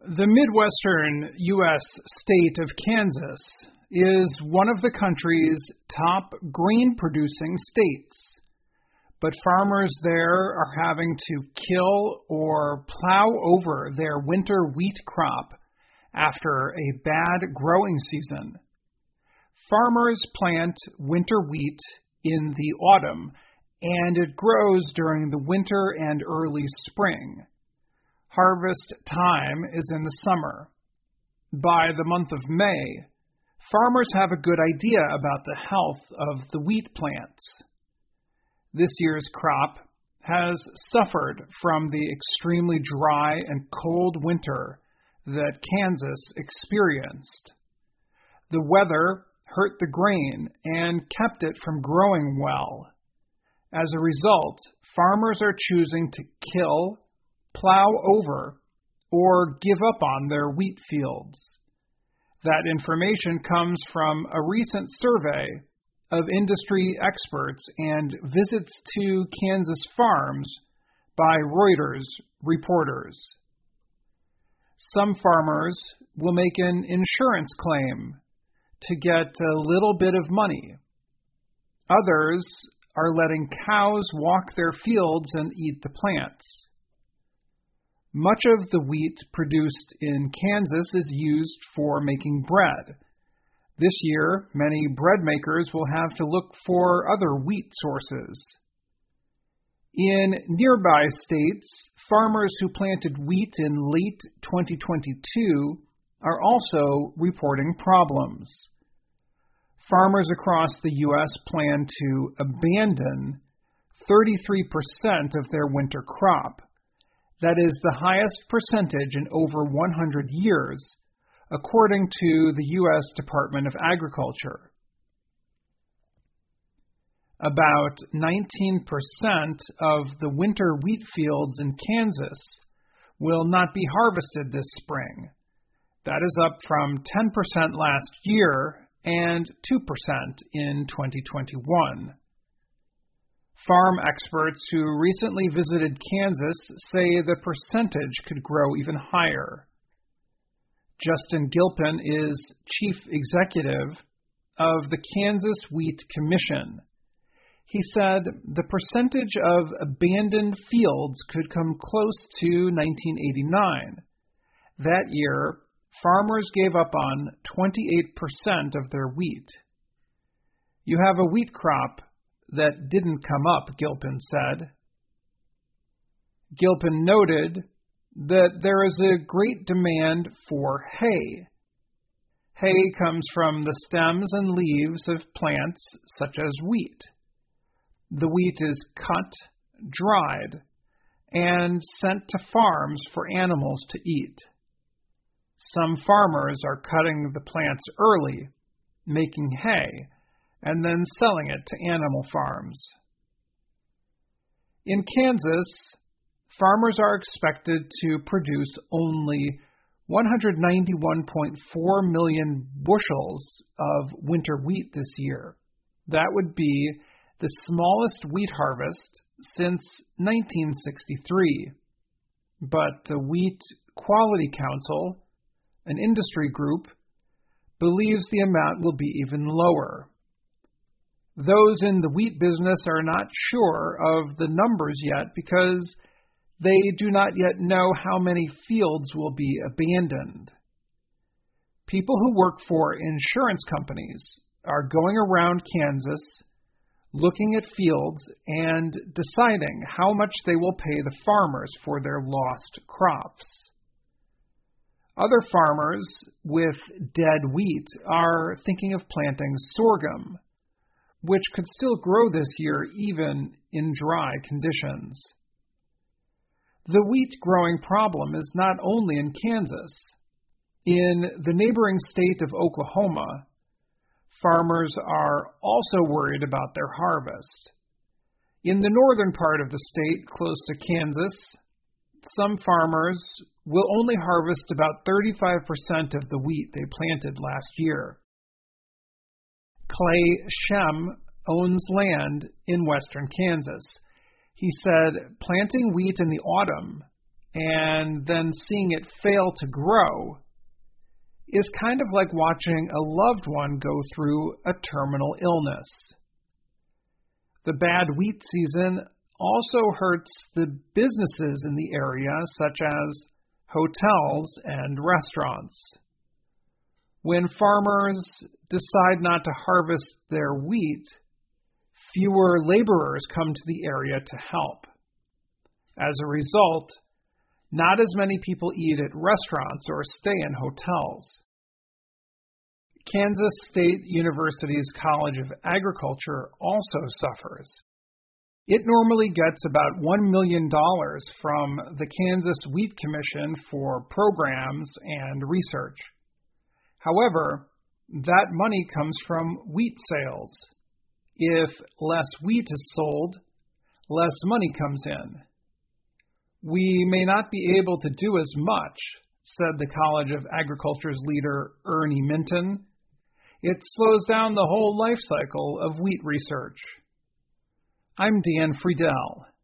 The Midwestern U.S. state of Kansas is one of the country's top grain-producing states, but farmers there are having to kill or plow over their winter wheat crop after a bad growing season. Farmers plant winter wheat in the autumn, and it grows during the winter and early spring. Harvest time is in the summer. By the month of May, farmers have a good idea about the health of the wheat plants. This year's crop has suffered from the extremely dry and cold winter that Kansas experienced. The weather hurt the grain and kept it from growing well. As a result, farmers are choosing to kill, plow over, or give up on their wheat fields. That information comes from a recent survey of industry experts and visits to Kansas farms by Reuters reporters. Some farmers will make an insurance claim to get a little bit of money. Others are letting cows walk their fields and eat the plants. Much of the wheat produced in Kansas is used for making bread. This year, many bread makers will have to look for other wheat sources. In nearby states, farmers who planted wheat in late 2022 are also reporting problems. Farmers across the U.S. plan to abandon 33% of their winter crop. That is the highest percentage in over 100 years, according to the U.S. Department of Agriculture. About 19% of the winter wheat fields in Kansas will not be harvested this spring. That is up from 10% last year and 2% in 2021. Farm experts who recently visited Kansas say the percentage could grow even higher. Justin Gilpin is chief executive of the Kansas Wheat Commission. He said the percentage of abandoned fields could come close to 1989. That year, farmers gave up on 28% of their wheat. You have a wheat crop that didn't come up, Gilpin said. Gilpin noted that there is a great demand for hay. Hay comes from the stems and leaves of plants such as wheat. The wheat is cut, dried, and sent to farms for animals to eat. Some farmers are cutting the plants early, making hay, and then selling it to animal farms. In Kansas, farmers are expected to produce only 191.4 million bushels of winter wheat this year. That would be the smallest wheat harvest since 1963. But the Wheat Quality Council, an industry group, believes the amount will be even lower. Those in the wheat business are not sure of the numbers yet because they do not yet know how many fields will be abandoned. People who work for insurance companies are going around Kansas looking at fields and deciding how much they will pay the farmers for their lost crops. Other farmers with dead wheat are thinking of planting sorghum, which could still grow this year even in dry conditions. The wheat growing problem is not only in Kansas. In the neighboring state of Oklahoma, farmers are also worried about their harvest. In the northern part of the state, close to Kansas, some farmers will only harvest about 35% of the wheat they planted last year. Clay Shem owns land in western Kansas. He said planting wheat in the autumn and then seeing it fail to grow is kind of like watching a loved one go through a terminal illness. The bad wheat season also hurts the businesses in the area, such as hotels and restaurants. When farmers decide not to harvest their wheat, fewer laborers come to the area to help. As a result, not as many people eat at restaurants or stay in hotels. Kansas State University's College of Agriculture also suffers. It normally gets about $1 million from the Kansas Wheat Commission for programs and research. However, that money comes from wheat sales. If less wheat is sold, less money comes in. We may not be able to do as much, said the College of Agriculture's leader, Ernie Minton. It slows down the whole life cycle of wheat research. I'm Dan Friedel.